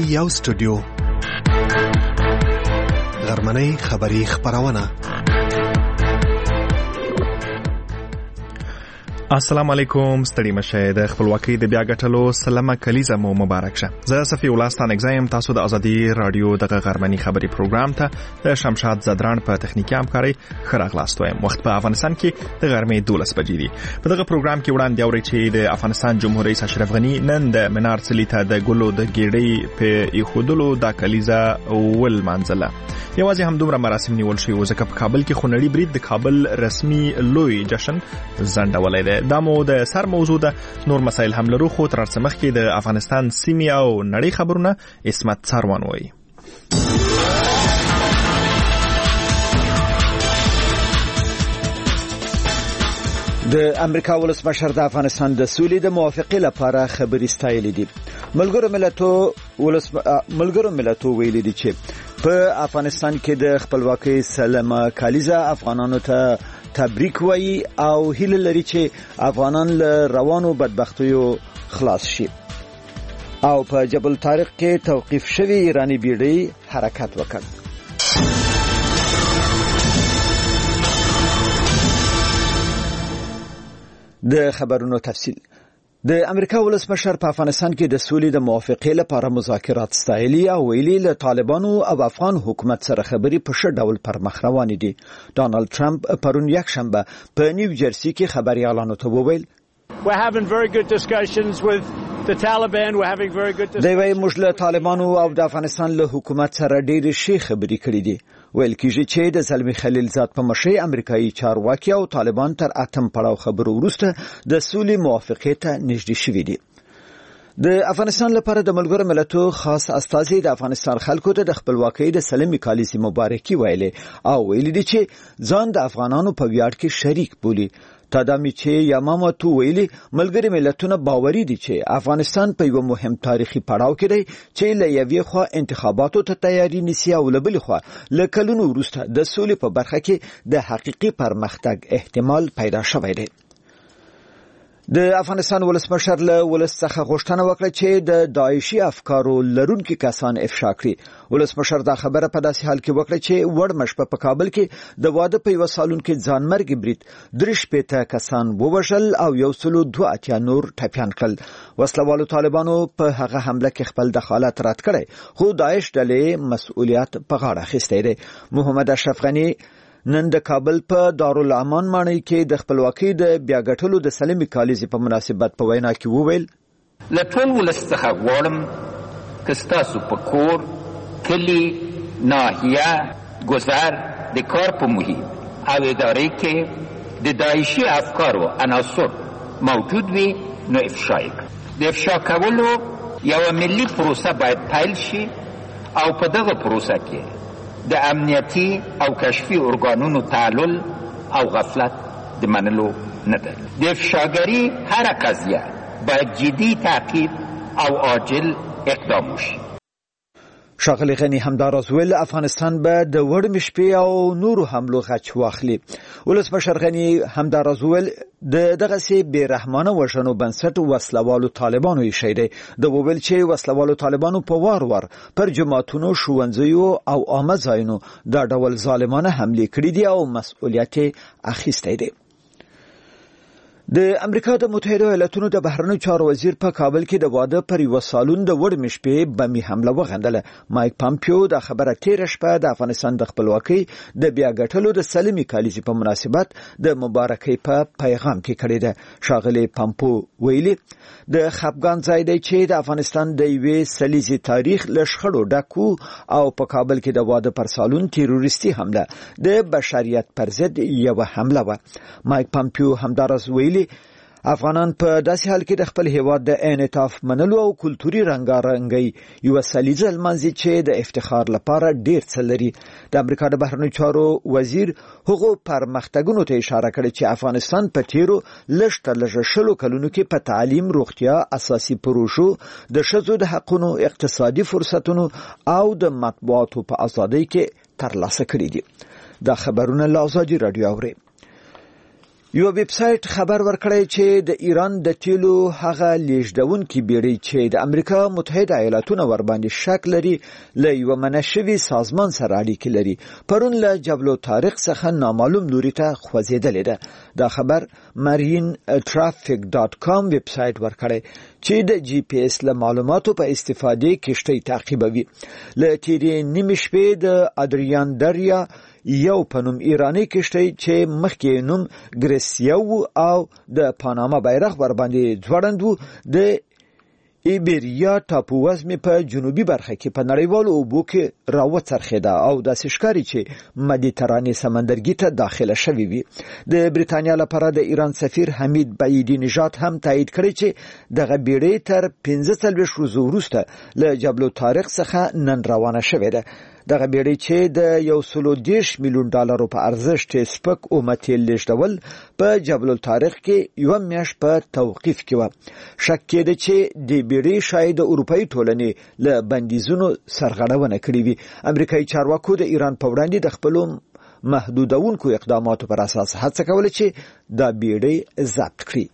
یو سټوډیو غرمنۍ خبری خبرونه. السلام علیکم، ستړي مشه. د خپلواکۍ د بیا ګټلو سلامه کلیزه مو مبارک شه. زه صفی ولستان اگزایم، تاسو د ازادي رادیو د غرمنۍ خبری پروګرام ته د شمشاد زدران په تخنیکی همکاري خراغلاست وایم. وخت په افغانستان کې د غرمې 12 بجې دي. په دغه پروګرام کې وړاندې اوري چې د افغانستان جمهور رئیس اشرف غنی نن د منار څلی ته د ګلو د ګیړې په ایخودلو د کلیزه ول منځله. یوازې هم دومره مراسم نیول شوی و ځکه په کابل کې خونړی برید د کابل رسمي لوی جشن زنډولای دی. دا مو د سر موضوع ده. نور مسایل هم لرو، خو تر څه مخکې د افغانستان سیمې او نړۍ خبرونه اسمت سروان وایي. د امریکا ولسمشر د افغانستان د سولې د موافقې لپاره خبري ستایلې دي. ملګرو ملتونو ویلي دي چې په افغانستان کې د خپلواکۍ سلامه کلیزه افغانانو ته تبریک وایي او هیله لري چې افغانان له روانو بدبختیو خلاص شي. او په جبل طارق کې توقیف شوی ایرانی بیړۍ حرکت وکړ. د خبرونو تفصیل. د امریکا ولسمشر په افغانستان کې د سولې د موافقې لپاره مذاکرات ستایلي او ویلي له طالبانو او افغان حکومت سره خبري په ښه ډول پر مخ روانې دي. ډانلډ ټرمپ پرون یکشنبه په نیو جرسي کې خبريالانو ته وویل دوی موږ له طالبانو او د افغانستان له حکومت سره ډېرې ښې خبرې کړې دي. ویل کېږي چې د زلمی خلیلزاد په مشرۍ امریکایي چارواکي او طالبان تر اتم پړاو خبرو وروسته د سولې موافقې ته نږدې شوي دي. د افغانستان لپاره د ملګرو ملتونو خاص استازي د افغانستان خلکو ته د خپلواکۍ د سلامي کالیزې مبارکي ویلي او ویلي دي چې ځان د افغانانو په ویاړ کې شریک بولي. تدامی چې یاماماتو ویلي ملګری ملتونه باوري دي چې افغانستان په یو مهم تاریخي پړاو کې دی چې له یوې خوا انتخاباتو ته تیاری نیسي او له بلې خوا له کلونو وروسته د سولې په برخه کې د حقيقي پرمختګ احتمال پیدا شوی دی. د افغانستان ولسمشر له ولس څخه غوښتنه وکړه چې د داعشي افکارو لرونکي کسان افشا کړي. ولسمشر دا خبره په داسې حال کې وکړه چې وړمش په کابل کې د واده په یو سالون کې ځانمرګ برید 3 کسان ووژل او 182 نور ټپيان کړل. وسلوالو طالبانو په هغه حمله کې خپل دخالت رد کړی، خو داعش ډلې مسؤلیت په غاړه اخیستی دی. محمد اشرف غنی نن د کابل په دارالامان ماڼۍ کې د خپلواکۍ د بیا ګټلو د سلامي کالیزې په مناسبت په وینا کې وویل له ټول ولس څخه غواړم که ستاسو په کور، کلي، ناحیه، ګذر، د کار په محیط او ادارې کې د داعشي افکارو عناصر موجود وي نو افشا یې کړئ. د افشا کولو یوه ملي پروسه باید پیل شي او په دغه پروسه کې د امنیتي او کشفي ارګانونو تعلل او غفلت د منلو نه ده. د افشاګري هر قضیه باید جدي تعقیب او عاجل اقدام وشي. ښاغلي غني همداراز ویل افغانستان به د وړمې شپې او نورو حملو غچ واخلي. ولسمشر غني همداراز ویل دغه سي بیرحمانه وژنو بنسټ وسلوالو طالبانو یې شیدي. د ویل چې وسلوالو طالبانو په وار پر جماعتونو، ښوونځیو او عامه ځایونو دا ډول ظالمانه حملې کړې دي او مسؤلیت اخیستی دی. د امریکا د متحده ایالاتونو د بهرنیو چارو وزیر په کابل کې د واده پر یو سالون د وړمې شپې بمي حمله وغندله. مایک پامپیو دا خبره تیر شپه د افغانستان د خپلواکۍ د بیا ګټلو د سلامي کالیزې په مناسبت د مبارکۍ په پیغام کې کړې ده. ښاغلي پامپو ویلي د خپګان ځای دی چې د افغانستان د یوې سلیزې تاریخ له شخړو ډکو او په کابل کې د واده پر سالون تیروریستي حمله د بشریت پر ضد یو حمله و. مایک پامپیو همداراز ویلي افغانان په داسې حال کې د خپل هیواد د انعطاف منلو او کلتوري رنګارنګۍ یو سلیزه لمانځي چې د افتخار لپاره ډیر څه لري. د امریکا د بهرنیو چارو وزیر هغو پرمختګونو ته اشاره کړې چې افغانستان په تیرو لږ شلو کلونو کې په تعلیم، روغتیا، اساسي پروژو، د ښځو د حقونو، اقتصادي فرصتونو او د مطبوعاتو په ازادۍ کې ترلاسه کړي دي. دا خبرونه له ازادي رادیو اوري. یو ویب سایټ خبر ورکړی چې د ایران د تیلو هغه لیږدونکي بیړۍ چې د امریکا متحده ایالاتونو ور باندې شک لري له یو منشوي سازمان سره اړیکې لري. پرون له جبل الطارق څخه نامعلوم لوري ته خوځېدلې ده. دا خبر marinetraffic.com ویب سایټ ورکړی چې د جی پی اس له معلوماتو په استفادې کشتۍ تعقیبوي. له تیرې نیمې شپې د ادریان دریا یو پنوم ایرانی کشتۍ چې مخکې نوم ګریسیو او د پاناما بیرغ ور باندې ځوړند وو د ایبریا ټاپو وزمې په جنوبي برخه کې په نړیوالو اوبو کې راوڅرخېده او داسې ښکاري چې مدیترانې سمندرګي ته داخله شوې وي. د بریتانیا لپاره د ایران سفیر حمید بعیدی نژاد هم تایید کړی چې دغه بیړۍ تر 15 ورځې وروسته له جبل الطارق څخه نن روانه شوې ده. دغه بیړۍ چې د 110 میلیون ډالرو په ارزښت سپک او متیل لیږدول په جبل الطارق کې یو میاشت په توقیف کې و. شک کېده چې د بیړۍ شاید د اروپאי ټولنې له بندیزونو سرغړونه کړې وي. امریکایي چارواکو د ایران په وړاندې د خپلو محدودونکو اقداماتو پر اساس هڅه کوله چې دا بیړۍ ضبط کړي.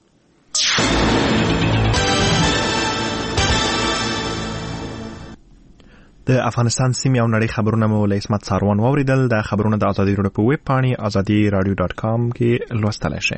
د افغانستان سیمې او نړۍ خبرونه مو له اسمت ساروان واوریدل. د خبرونه د ازادي راډیو په ویب پاڼې azadiradio.com کې لوستلای شئ.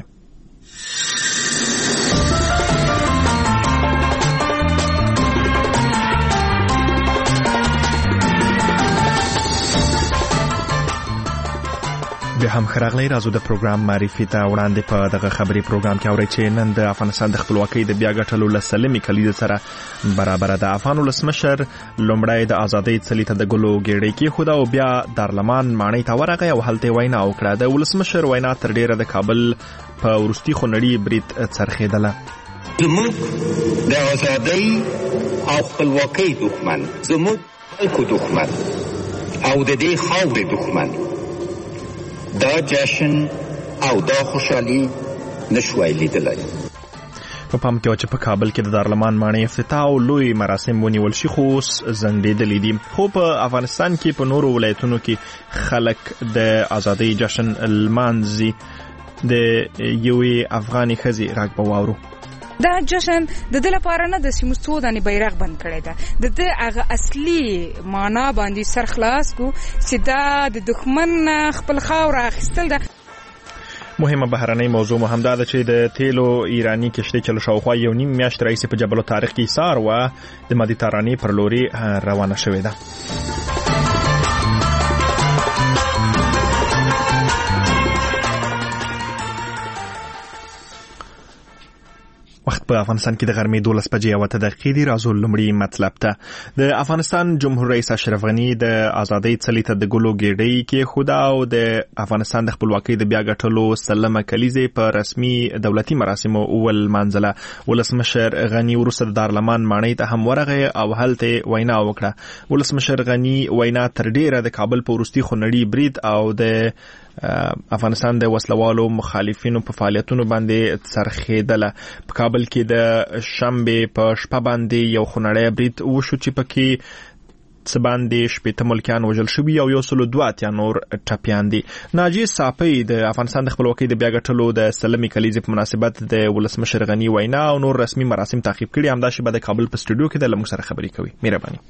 به هم خراغلی رازو د پروګرام معرفي ته وړاندې په دغه خبري پروګرام کې اوري چې نن د افغانستان د خپلواکۍ د بیا ګټلو لسلمي کلیزه سره برابر د افغان ولسمشر لومړی د ازادۍ څلي ته د ګلو ګېډۍ کې خو دا او بیا دارلمان ماڼۍ ته ورغی او هلته وینا وکړه. د ولسمشر وینا تر ډیره د کابل په ورستي خونړي برید څرخېدله. زموږ د ازادۍ او خپلواکۍ دښمن، زموږ خلکو دښمن او د دې خاورې دښمن دا جشن او دا خوشحالي نشوای لیدلای. په پام کې چې په کابل کې د دارلمان ماڼۍ افتتاح او لوی مراسم ونیول شي خو زنګېدلې دي. خو په افغانستان کې په نورو ولایتونو کې خلک د ازادۍ جشن لمانځي. د یوې افغاني ښځې غږ به واورو. دا جشن د دې لپاره نه د سیمو څو دانې بیرغ بند کړی ده، د دې هغه اصلي معنا باندې سر خلاص کو چې دا د دښمن خپل خاوره اخیستل ده. مهمه بهرنۍ موضوع مو هم دا ده چې د تیلو ایرانی کشتۍ چې له شاوخوا یو نیم میاشت راهیسې په جبل الطارق کې ایسار وه د مدیترانې پر لوري روانه شوې ده. وخت په افغانستان کې د غرمې 12 بجې او 8 دقیقې دی. راځو لومړی مطلب ته. د افغانستان جمهور رئیس اشرف غنی د ازادۍ څلي ته د ګلو ګېډۍ کې خدا او د افغانستان د خپلواکۍ د بیا ګټلو سلمه کلیزه په رسمي دولتي مراسمو اول منځله. ولسمشر غنی وروسته د دارلمان ماڼۍ ته هم ورغی او هلته وینا وکړه. ولسمشر غنی وینا تر ډیره د کابل په وروستي خونړي برید او د افغانستان د وسلوالو مخالفینو په فعالیتونو باندې څرخېدله. په کابل کې د شنبې په شپه باندې یو خونړی برید وشو چې پکې څه باندې 80 ملکیان وژل شوي او 102 نور ټپیان دي. ناجی صافی د افغانستان د خپلواکۍ د بیا ګټلو د سلمي کلیزې په مناسبت د ولسمشر غنی وینا او نور رسمي مراسم تعقیب کړي. همداشي به د کابل په سټوډیو کې د لمو سره خبرې کوي. مهرباني.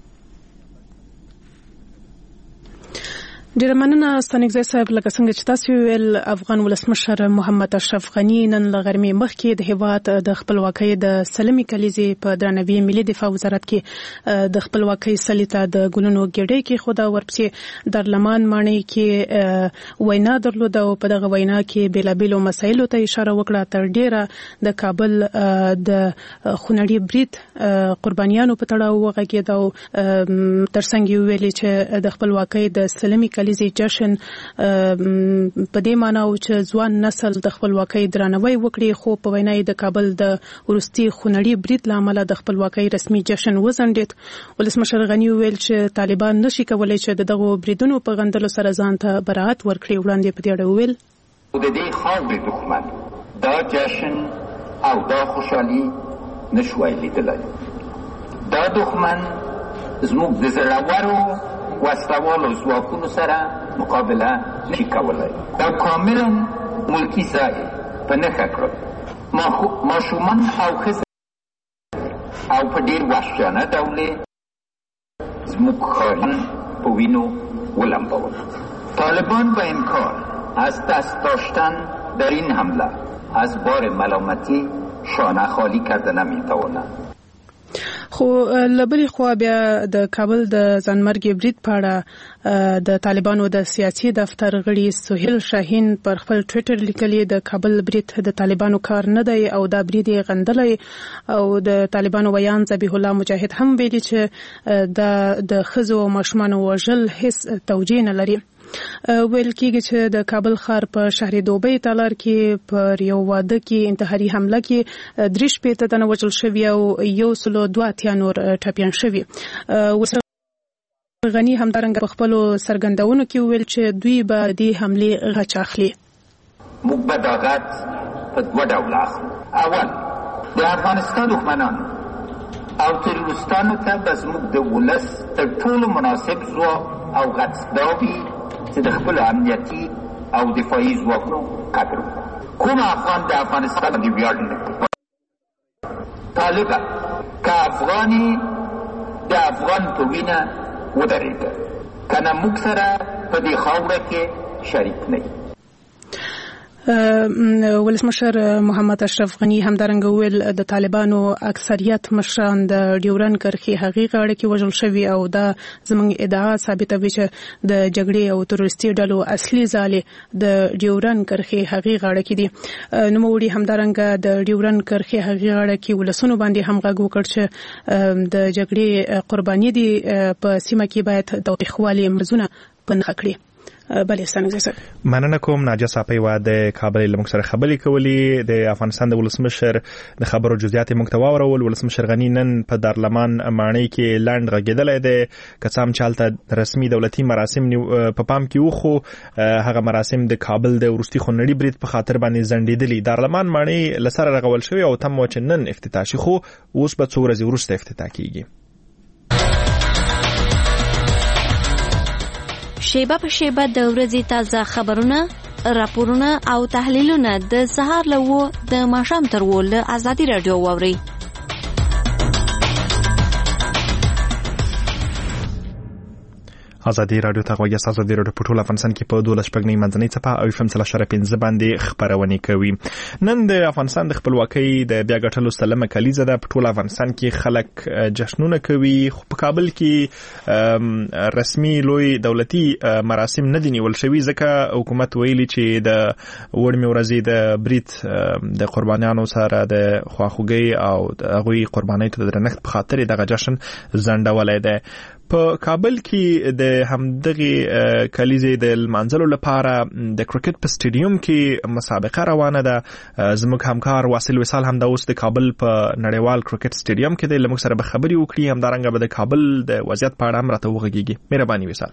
ډیره مننه ستانګزی صاحب. لکه څنګه چې تاسو ویل افغان ولسمشر محمد اشرف غنی نن له غرمې مخکې د هیواد د خپلواکۍ د سلمي کلیزې په درناوي ملي دفاع وزارت کې د خپلواکۍ څلي ته د ګلونو ګېډۍ کې خدا ورپسې دارلمان ماڼۍ کې وینا درلوده او په دغه وینا کې بیلابیلو مسایلو ته اشاره وکړه. تر ډیره د کابل د خونړي برید قربانیانو په تړاو وغږېده او ترڅنګ یې ویلي چې د خپلواکۍ د سلمي کلیزې جشن په دې معنی او چې ځوان نسل د خپلواکۍ درناوی وکړي. خو په وینا د کابل د ورستي خونړي برید لامل د خپلواکۍ رسمي جشن وزندید. ولسمشر غنی ویل چې طالبان نشي کولای چې دغه بریدونو په غندلو سره ځان ته براءت ورکړي. وړاندې په دې اړه ویل د دې خاورې دښمن دا جشن او دا خوشحالي نشوای لیدلای. دا دښمن زموږ د زړورو وسلوالو ځواکونو سره مقابله نشي کولای. دا کاملا ملکی ځای په نښه کړل. ماشومان او ښځې او په ډېر وحشیانه ډول زموږ ښارونه په وینو ولمبول. طالبان با این کار از دست داشتن در این حمله از بار ملامتی شانه خالی کرده نمیتوانند. خو لبري خو بیا د کابل د ځانمرګي برید په اړه د طالبانو د سیاسي دفتر غړي سهیل شاهین پر خپل ټوئیټر لیکلي د کابل برید د طالبانو کار نه دی او دا برید غندلې او د طالبانو ویان ذبیح الله مجاهد هم ویلي چې د خزو او ماشومان وژل هیڅ توجیه نه لري. ویل کېږي چې د کابل ښار په شهر دوبۍ تالار کې پر یو واده کې انتحاري حمله کې 3 تنه وژل شوي او 102 نور ټپیان شوي. غنی همدارنګه په خپلو څرګندونو کې ویل چې دوی به د حملې غچ اخلي. موږ به دا غچ په دوه ډوله اخلو. اول د افغانستان دښمنان او تروریستانو ته به زموږ د ولس تر ټولو مناسب ځواب او غچ دا وي چې د خپل امنیتي او دفاعي ځواکونو قدر وکړو. کوم افغان د افغانستان د ویاړ نه طالبه که افغاني د افغان په وینه ودرېږه کنه موږ سره په دې خاوره کې شریک نه یو. ولسمشر محمد اشرف غنی همدارنګه ویل د طالبانو اکثریت مشران د ډیورن کرښې هغې غاړه کې وژل شوي او دا زموږ ادعا ثابتوي چې د جګړې او تروریستي ډلو اصلي ځالې د ډیورن کرښې هغې غاړه کې دي. نوموړي همدارنګه د ډیورن کرښې هغې غاړه کې ولسونو باندې هم غږ وکړ چې د جګړې قرباني دي په سیمه کې باید تاوتریخوالي مرزونه په نښه کړي. مننه کوم. ناجیه صافی و د کابل لمک سره خبرې کولې. د افغانستان د ولسمشر د خبرو جزئیات موږ ته واورول. ولسمشر غنی نن په دارلمان ماڼۍ کې لاند غږیدلې ده کڅام چالت رسمي دولتي مراسم په پام کې وخو هغه مراسم د کابل د ورستي خونړي برید په خاطر باندې زندیدلې. دارلمان ماڼۍ لسره رغول شوی او تم و چې نن افتتاح شي خو اوس به څو ورځې وروسته افتتاح کیږي. شیبه په شیبه د ورځې تازه خبرونه، راپورونه او تحلیلونه د سهار له 9 د ماښام تر 10 له ازادي رادیو واورئ. ازادي رادیو ته غوږی تاسو د رادیو په ټول افغانستان کې په 12 شپږنۍ منځنۍ څپه او FM 3.5 باندې خبرونه کوي. نن د افغانستان د خپلواکۍ د بیا ګټلو سلمه کلیزه ده. په ټول افغانستان کې خلک جشنونه کوي خو په کابل کې رسمي لوی دولتي مراسم نه دي نیول شوي ځکه حکومت ویلي چې د وړمې ورځې د برید د قربانیانو سره د خواخوږۍ او د هغوی قربانۍ ته د درنښت په خاطر دغه جشن ځنډولی دی. په کابل کې د همدغه کلیزې د منځلو لپاره د کرکټ په سټیډیوم کې مسابقه روانه ده. زموږ همکار واصل وصال هم د اوس د کابل په نړیوال کرکټ سټیډیوم کې د لمک سره به خبري وکړي. همدارنګه به د کابل د وضعیت په اړه هم راته وغږیږي. مهرباني وصال.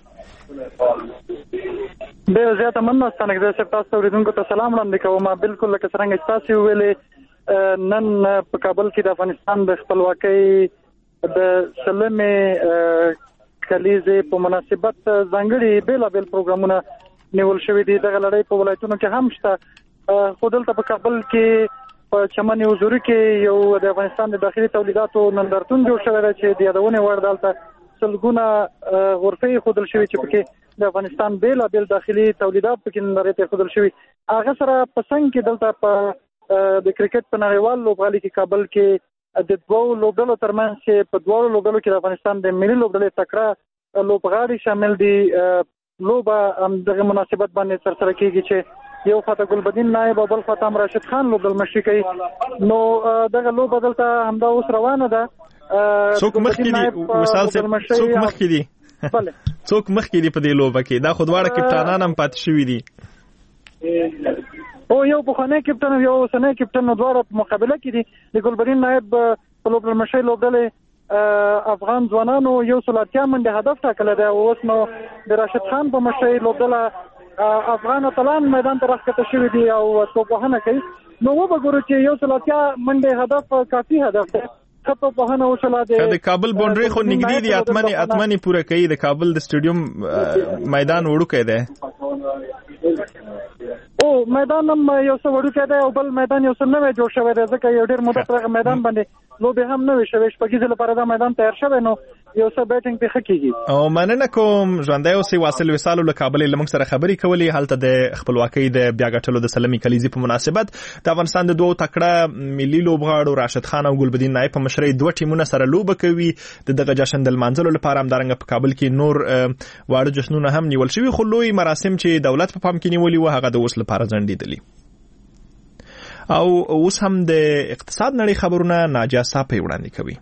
ډېر زیاته مننه ستنګ د تاسو اوریدونکو ته سلام وړاندې کوم. بالکل لکه څنګه تاسو ویلې نن په کابل کې د افغانستان د خپلواکۍ د سلمې کلیزې په مناسبت ځانګړي بیلابل پروګرامونه نیول شوي دي. دغه لړۍ په ولایتونو کې هم شته خو دلته په کابل کې په چمن حضوري کې یو د افغانستان د داخلي تولیداتو نندارتون جوړ شوی دی چې د یادونې وړ دلته سلګونه غرفې ښودل شوي چې پکې د افغانستان بیلابل داخلي تولیدات پکې نندارې ته ښودل شوي. هغه سره په څنګ کې دلته په د کرکټ په نړیوال لوبغالي کې کابل کې د دوو لوبډلو ترمنځ چې په دوو لوبډلو کې د افغانستان د ملي لوبډلې تکړه لوبغاړي شامل دي لوبه دغه مناسبت باندې سرسره کیږي چې یو خاطر ګلبدین نائب او بل خاطر راشد خان لوبډل مشري کوي. نو دغه لوبه دلته همدا اوس روانه ده. څوک مخکې دي وصال صاحب؟ څوک مخکې دي؟ بله څوک مخکې دي په دې لوبه کې؟ دا خو دواړه کپټانان هم پاتې شوي دي. او یو بخوانی کپټن او یو اوسنی کپټن دواړه په مقابله کې دي. د ګلبدین نائب په لوبډل مشري لوبډلې افغان ځوانانو 180 منډه هدف ټاکلی دی. اوس نو د راشد خان په مشرۍ لوبډله افغان اتلان میدان ته راښکته شوي دي او توپوهنه کوي. نو وګورو چې 180 منډه هدف کافي هدف دی. توپوهنه وشوله د کابل باونډري خو نږدې دي. اتمنې پوره کوي. د کابل د سټیډیوم میدان وړوکی دی. او میدان هم یو څه وړوکی دی او بل میدان یو څه نوی جوړ شوی دی ځکه یو ډېر مدت هغه میدان باندې لوبې هم نوې شوې شپږیزې لپاره دا میدان تیار شوی نو یو څه بیټینګ پې ښه کېږي. او مننه کوم ژوندی اوسئ. واصل وصالو له کابل له موږ سره خبرې کولې هلته د خپلواکۍ د بیا ګټلو د سلمي کلیزې په مناسبت د افغانستان د دوو تکړه ملي لوبغاړو راشد خان او ګلبدین نایب په مشرۍ دوه ټیمونه سره لوبه کوي. دغه جشن د لمانځلو لپاره همدارنګه په کابل کې نور واړه جشنونه هم نیول شوي خو لوی مراسم چې دولت په پام کې نیولي و هغه د اوس لپاره ځنډېدلي. او اوس هم د اقتصاد نړۍ خبرونه ناجیه صافی وړاندې کوي.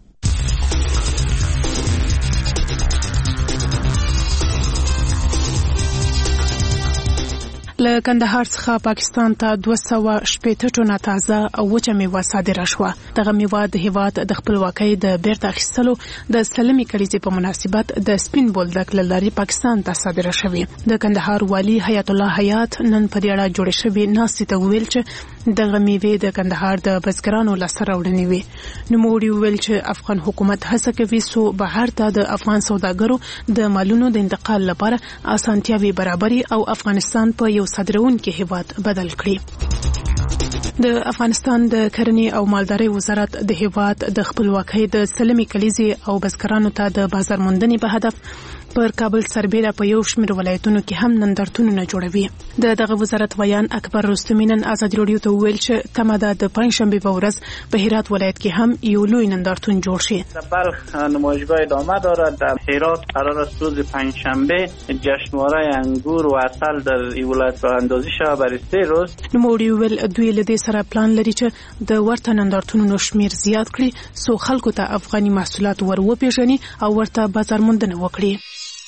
له کندهار څخه پاکستان ته 280 ټنه تازه او وچه میوه صادره شوه. دغه میوه د هیواد د خپلواکۍ د بیرته اخیستلو د سلمي کلیزې په مناسبت د سپین بولدک له لارې پاکستان ته صادره شوې. د کندهار والی حیات الله حیات نن په دې اړه جوړې شوې ناستې ته وویل چې دغه میوې د کندهار د بزګرانو لاسته راوړنې وي. نوموړي وویل چې افغان حکومت هڅه کوي څو بهر ته د افغان سوداګرو د مالونو د انتقال لپاره اسانتیاوي برابري او افغانستان په یو صادرونکي هیواد بدل کړي. د افغانستان د کرنې او مالدارۍ وزارت د هیواد د خپلواکۍ د سلمي کلیزې او بزګرانو ته د بازار موندنې په هدف پر کابل سربېره په یو شمېر ولایتونو کې هم نندارتونونه جوړوي. دغه وزارت ویان اکبر رستمی نن ازادي راډیو ته وویل چې تمه ده د پنځشنبې په ورځ په هرات ولایت کې هم یو لوی نندارتون جوړ شي. در بلخ نمایشگاه ادامه دارد. در هرات قرار است روز پنجشنبه جشنواره انگور و عسل در این ولایت راه اندازی شود برای 3 روز. نوموړي وویل دوی له دې سره پلان لري چې د ورته نندارتونونو شمیر زیات کړي څو خلکو ته افغاني محصولات ور وپېژني او ورته بازار موندنه وکړي.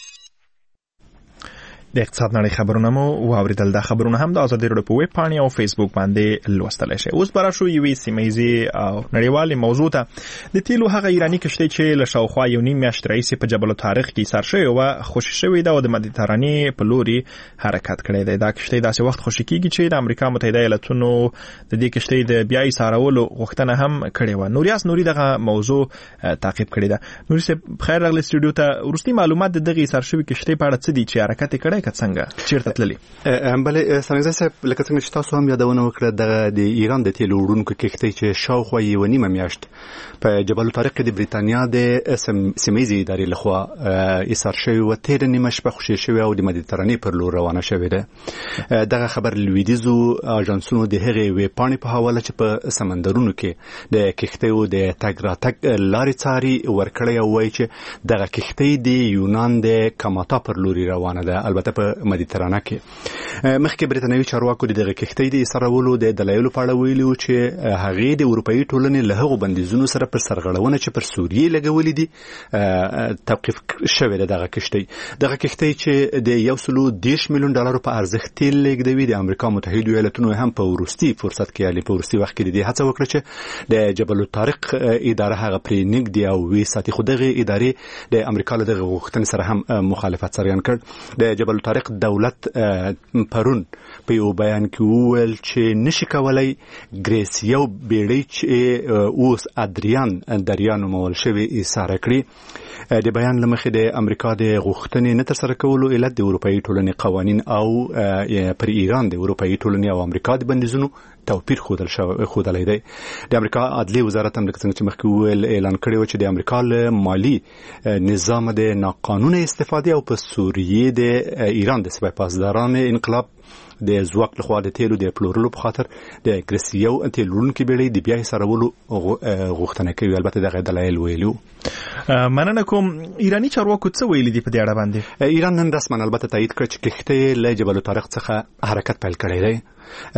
د اقتصاد نړۍ خبرونه مو واوریدل. دا خبرونه هم د ازادي راډیو په ویب پاڼې او فیسبوک باندې لوستلی شئ. اوس به راشو یوې سیمهیزې او نړیوالې موضوع ته. د تیلو هغه ایراني کشتۍ چې له شاوخوا یو نیم میاشت راهیسې په جبل الطارق کې ایسار شوې وه خوشي شوې ده او د مدیترانې په لوري حرکت کړی دی. دا کشتۍ داسې وخت خوشي کېږي چې د امریکا متحده ایالتونو د دې کشتۍ د بیا ایسارولو غوښتنه هم کړې وه. نوریاس نوري دغه موضوع تعقیب کړې ده. نوري صاحب بخیر راغلی سټوډیو ته. وروستي معلومات د دغې ایسار شوې کشتۍ په اړه څه دي چې حرکت یې کړی څنګه چیرته تللی؟ بلې سنګزه صاحب لکه څنګه چې تاسو هم یادونه وکړه د ایران د تیلو وړونکو کښتۍ چې شاوخوا یوه نیمه میاشت په جبل الطارق کې د بریتانیا د سیمهیزې ادارې لخوا ایسار شوې وه تېره نیمه شپه خوشي شوې او د مدیترانې پر لور روانه شوې ده. دغه خبر لویدیځو اژانسونو د هغې ویب پاڼې په حواله چې په سمندرونو کې د کښتیو د تګ راتګ لارې څاري ورکړی او وایي چې دغه کښتۍ د یونان د کماتا پر لوري روانه ده. البته په مدیترانه کې مخکې بریتانوي چارواکو دغه کښتۍ د ایسارولو د دلایلو په اړه ویلي وو چې هغې د اروپایي ټولنې له هغو بندیزونو سره پر سرغړونه چې پر سوریې لګولي دي توقیف شوې ده. دغه کښتۍ چې د $130 میلیون په ارزښت تیل لیږدوي د امریکا متحده ایالتونو هم په وروستي فرصت کې یعنې په وروستي وخت کې د دې هڅه وکړه چې د جبل الطارق اداره هغه پرې نږدې او ویې ساتي خو دغه ادارې د امریکا له دغه غوښتنې سره هم مخالفت څرګند کړ. د جبل الطارق دولت پرون په یو بیان کې وویل چې نشي کولای ګریس یو بیړۍ چې اوس ادریان دریا نومول شوی ایساره کړي. د بیان له مخې د امریکا د غوښتنې نه ترسره کولو علت د اروپایي ټولنې قوانین او پر ایران د اروپایي ټولنې او امریکا د بندیزونو توپیر ښودلی دی. د امریکا عدلي وزارت هم لکه څنګه چې مخکې وویل اعلان کړی و چې د امریکا له مالي نظام د ناقانونه استفادې او په سوریې د ایران د سپاه پاسداران انقلاب د ځواک لخوا د تیلو د پلورلو په خاطر د ګریسیو تیل وړونکي بیړۍ د بیا ایسارولو غوښتنه کوي. البته دغه دلایل ویلو. مننه کوم. ایراني چارواکو څه ویلي دي په دې اړه باندې؟ ایران نن رسما البته تایید کړ چې کښتۍ له جبل الطارق څخه حرکت پیل کړی دی.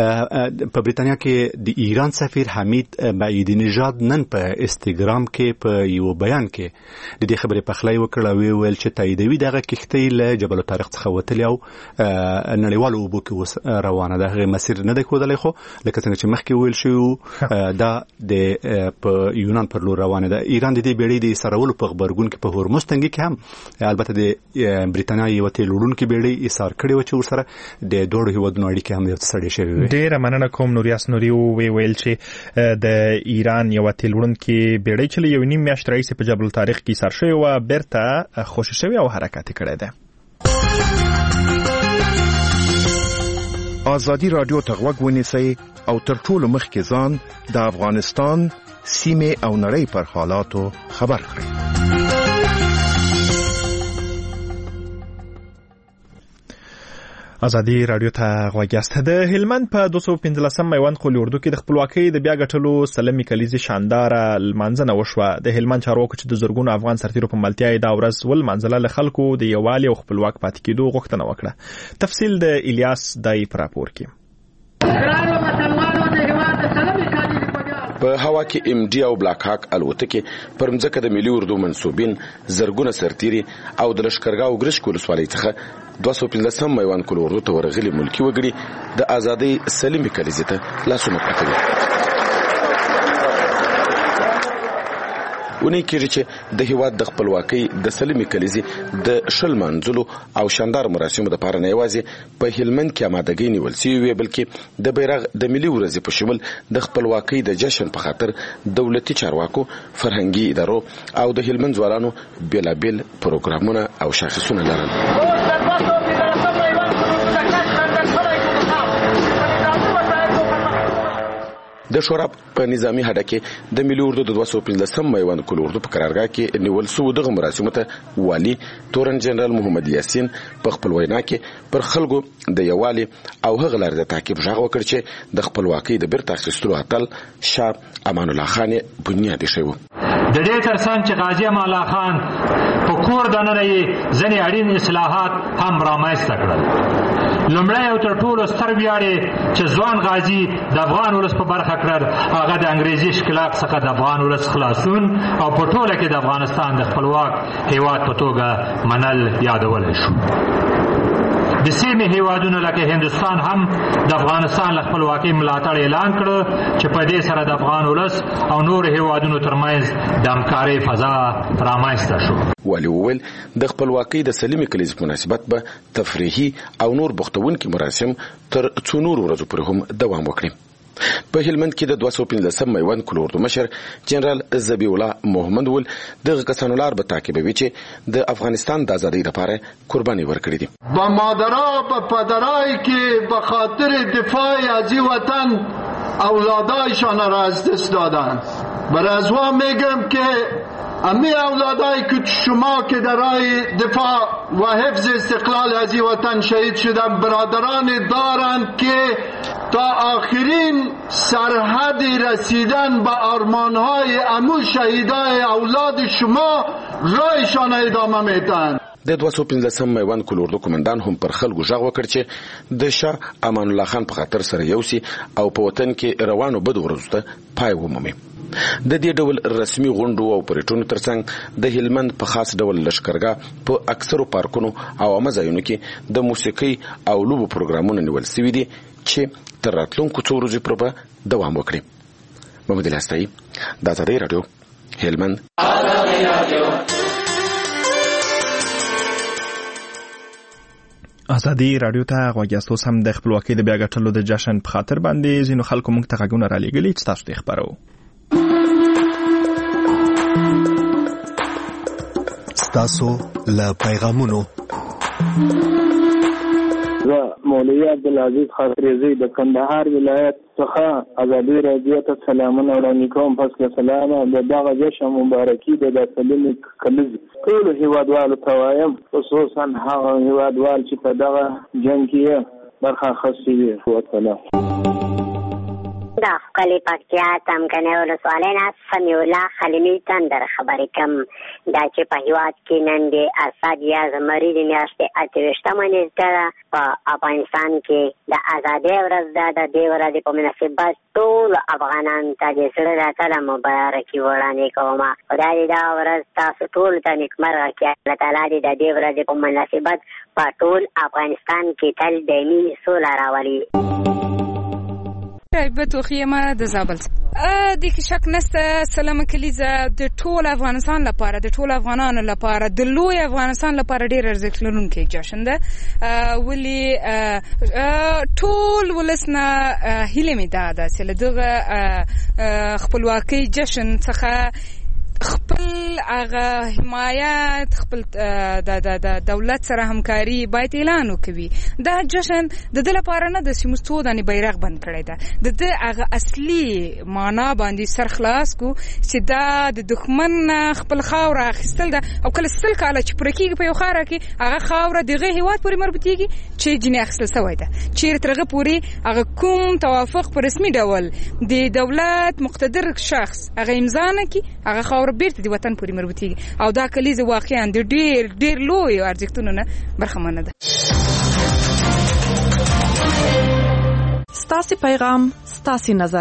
په بریتانیا کې د ایران سفیر حمید بعیدی نژاد نن په انستګرام کې په یو بیان کې د دې خبرې پخلی وکړ او ویل چې تاییدوي دغه کښتۍ له جبل الطارق څخه وتلې او نړیوالو اوبو کې روانه ده. هغه مسیر نه دی ښودلی خو لکه څنګه چې مخکې ویل شوي دا د په یونان پر لور روانه ده. ایران د دې بیړۍ د ایسارولو په غبرګون کې په هورمز تنګي کې هم البته د بریتانیا یوه تیل وړونکې بیړۍ ایسار کړې وه چې ورسره د دواړو هیوادونو اړیکې هم یو څه سړې شوې. ډېره مننه کوم. نوریاس نوري ویل چې د ایران یوه تیل وړونکې بیړۍ چې له یو نیم میاشت راهیسې په جبل الطارق کې ایسار شوې وه بیرته خوشي شوې او حرکت یې کړی دی. ازادي رادیو ته غوږ ونیسئ او تر ټولو مخکې ځان د افغانستان سیمه او نړۍ پر حالاتو خبر کړئ. ازادي رادیو ته غوږ یاست. د هلمند په 215 میوند قلي اردو کې د خپلواکۍ د بیا ګټلو سلمي کلیزي شانداره لمانځنه وشوه. د هلمند چارواکو چې د زرګونو افغان سرتیرو په ملتیا دا ورځ ولمانځله له خلکو د یووالي او خپلواک پاتې کېدو غوښتنه وکړه. تفصیل د الیاس دای پر راپور کې. په هوا کې ام ډي او بلاک هاک الوتکې پر مځکه د ملي اردو منسوبین زرګونه سرتیري او د لشکرګاو ګرشک ولسوالۍ څخه 215 میوند کول اردو ته ورغلي ملکی وګړي د ازادۍ سلمي کلیزې ته لاسونه پرتوي. ونی کېږي چې د هیواد د خپلواکۍ د سلمي کلیزې د شل منځلو او شاندار مراسمو لپاره نه یوازې په هلمند کې آمادګي نیول شوې بلکې د بیرغ د ملي ورځې په شمول د خپلواکۍ د جشن په خاطر دولتي چارواکو فرهنګي ادارو او د هلمند ځوانانو بیلابل پروګرامونه او شاخصونه لرل. د شوراب په نظامی هډه کې د ملي اردو د 215 میوند کول اردو په قرارګاه کې نیول شو دغه مراسمو ته والی تورن جنرال محمد یاسین په خپل وینا کې پر خلکو د یووالي او هغه لار د تعقیب ژغ وکړ چې د خپلواکۍ د بیرته اخیستلو اتل شاه امان الله خان بنیاد شوی. د دې ترڅنګ چې غازی امان الله خان په کور دننه ځنې اړین اصلاحات هم رامنځته کړل. لومړی او تر ټولو ستر ویاړ چې ځوان غازی د افغان ولس په برخه کړل هغه د انګریزي اشتلاق څخه د افغان ولس خلاصون او په ټوله کې د افغانستان د خپلواک هیواد په توګه منل یادول شو. د سیمې هیوادونو لکه هندستان هم د افغانستان له خپلواکۍ ملاتړ اعلان کړ چې په دې سره د افغان ولس او نور هیوادونو ترمنځ د همکارۍ فضا رامنځته شو. والی وویل د خپلواکۍ د سلمي کلیزې په مناسبت به تفریحي او نور بوختونکي مراسم تر څو نور ورځو پورې هم دوام وکړي. په هلمند کې د 215 میوند کول اردو مشر جنرال زبی الله محمد ول دغه کسانو لار به تعقیبوي چې د افغانستان د ازادۍ لپاره قرباني ورکړي دي. با مادرها و پدرایی که به خاطر دفاع از این وطن اولادایشان را از دست دادند بر ازوا میگم که امی اولادایی که شما که در راه دفاع و حفظ استقلال از این وطن شهید شدن برادران دارند که تا آخرین سرحد رسیدن به آرمانهای امو شهیدای اولاد شما رایشان ادامه میدن. د 215 میوند کول اردو کمانډان هم پر خلکو ژغ وکړ چې د شاه امان الله خان په خاطر سره یوسي او په وطن کې روانو بد ورځو ته پای ومومي. د دې ډول رسمي غونډو او پریټونو ترڅنګ د هلمند په خاص ډول لشکرګاه په اکثرو پارکونو او عامه ځایونو کې د موسیقي او لوبو پروګرامونه نیول شوي دي چې تر راتلونکو څو ورځې پورې دوام وکړي. محمد الیاستای د ازادۍ رادیو هلمند. ازادي رادیو ته غوږ یاست. اوس هم د خپلواکۍ د بیا ګټلو د جشن په خاطر باندې ځینو خلکو موږ ته غږونه را لېږلي چې تاسو ته خبرو. ستاسو له پیغامونو مولوی عبدالعزیز خاطریزی د کندهار ولایت څخه ازادي رادیو ته سلامونه وړاندې کوم. پس که سلام د دغه جشن مبارکي د سلمي کلیزې ټولو هیوادوالو ته وایم، خصوصا هغه هیوادوال چې په دغه جنګ کې برخه اخیستې وي. وسلام. دا خپلې پکتیا تمکنۍ ولسوالۍ نه سمیع الله خلیلي تندر خبرې کوم. دا چې په هیواد کې نن د اسد یا زمري د میاشتې 28مه نیټه ده په افغانستان کې د ازادۍ ورځ ده. د دې ورځې په مناسبت ټول افغانانو ته د زړه له تله مبارکي وړاندې کوم. خدای دې دا ورځ تاسو ټول ته نیکمرغه کړي. الله تعالی دې د دې ورځې په مناسبت په ټول افغانستان کې تل دایمي سوله راولي. به خیمه د زابل د کې شک نشته سلام کلیزه د ټول افغانستان لپاره د ټول افغانانو لپاره د لوی افغانستان لپاره ډیر ارزښت لرونکی جشن ده. ولی ټول ولسنه هیله می ده چې دغه خپلواکۍ جشن څخه خپل هغه حمایت خپل د دولت سره همکاري باید اعلان وکړي. دا جشن د دې لپاره نه د سیمستو د بیرغ بند کړی ده، د هغه اصلي معنا باندې سر خلاص کو چې دا د دښمن خپل خاور اخیستل ده او کله سل کاله چې پر کېږي په یو خاور کې هغه خاور دغه هیواد پورې مربوطیږي چې جنې اخیستل شوی ده، چې ترغه پورې هغه کوم توافق په رسمي ډول د دولت مقتدر شخص هغه امضا نه کړي هغه خاور بیرته د وطن پورې مربوطیږي او دا کلیزه واقعا د ډېر لوی ارزښتونو نه برخمنه ده. ستاسو پیغام ستاسو نظر.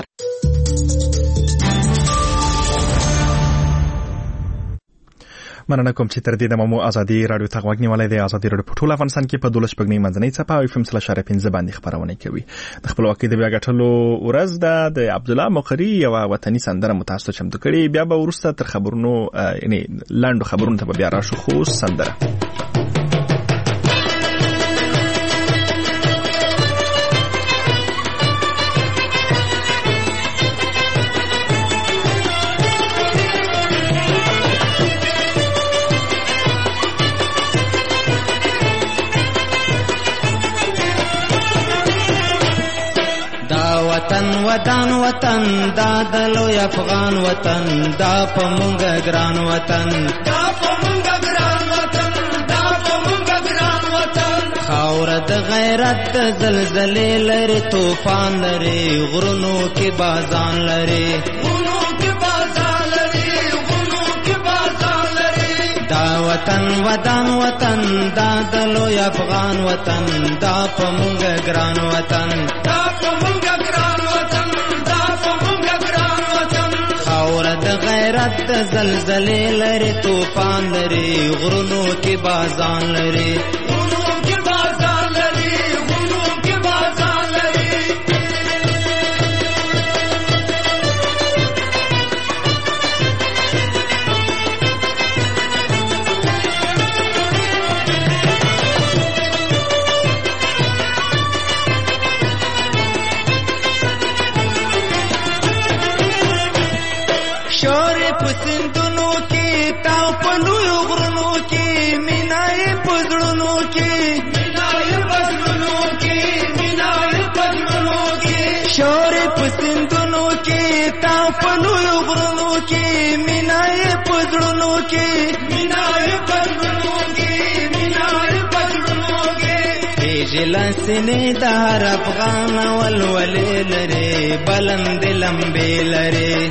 مننه کوم چې تر دې د مو ازادي رادیو ته غوږ نیولای دی. ازادي رادیو په ټول افغانستان کې په 12 منځنۍ څپه او FM 3.15 باندې خبرونه کوي. د خپلواکۍ د بیا ګټلو ورځ ده. د عبد الله مقری یو وطني سندره متاسف چمتو کړي. بیا به ورسته تر خبرونو یعنی لاندو خبرونو ته بیا راشو. خو سندره وطن وطن دا دلو افغان وطن دا پمونګ ګران وطن دا پمونګ ګران وطن دا پمونګ ګران وطن خاور د غیرت زلزلې لري طوفان لري غرونو کې بازان لري غرونو کې بازان لري غرونو کې بازان لري دا وطن وطن دا دلو افغان وطن دا پمونګ ګران وطن دا پمونګ ګران وطن دا پمونګ ګران وطن خاور د غیرت زلزلې لري طوفان لري غرونو کې بازان لري غرونو کې بازان لري غرونو کې بازان لري شور پسندونو کې تاو پلو غرونو کې مینای پزړونو کې مینای پزړونو کې مینای پزړونو کې شور پسندونو کې تاو پلو غرونو کې مینای پزړونو کې مینای پزړونو کې مینای پزړونو کې جلسنه دار افغان ولولې لري بلند لمبې لري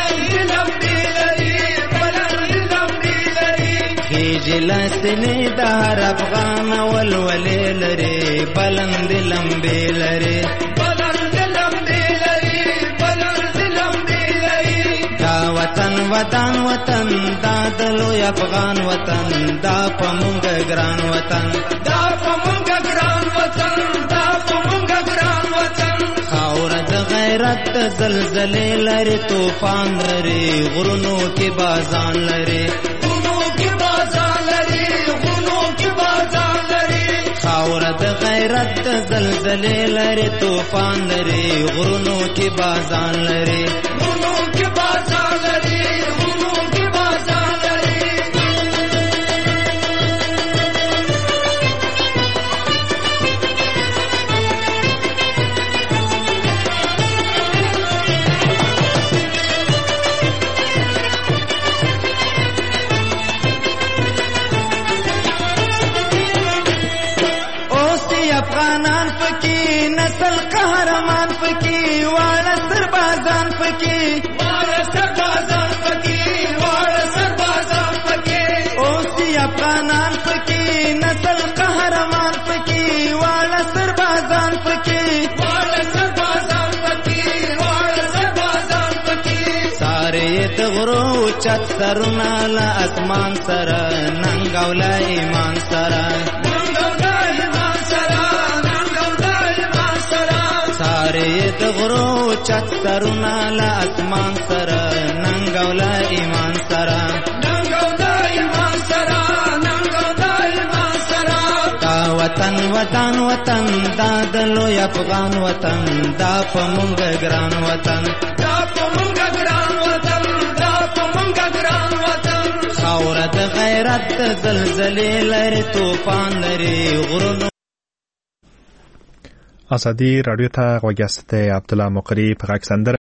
جلسنه دار افغان ولولې لري بلند لمبې لري بلند لمبې لري بلند لمبې لري دا وطن دا دلو افغان وطن دا پمونګ ګران وطن دا پمونګ ګران وطن دا پمونګ ګران وطن خاور د غیرت زلزلې لري طوفان لري غرونو کې بازان لري خاور د غیرت زلزلې لري طوفان لري غرونو کې بازان لري غرونو کې بازان لري غرونو کې بازان لري افغانان پکې نسل قهرمان پکې واړه سربازان پکې واړه سربازان پکې واړه سربازان پکې اوس افغانان پکې نسل قهرمان پکې واړه سربازان پکې واړه سربازان پکې واړه سربازان پکې سارے تغرو چت سرنا لا اسمان سره ننګولا ایمان سره سارے دغرو چت سرنا لا اسمان سره ننګولا ایمان سره ننګولا ایمان سره ننګولا ایمان سره دا وطن دا دلو افغان وطن دا پمونګ ګران وطن دا پمونګ ګران وطن دا پمونګ ګران غیرت زلزلې لري توفان لري غرونو. ازادي رادیو ته غوږ یاست. عبدالله مقری په غږ سندره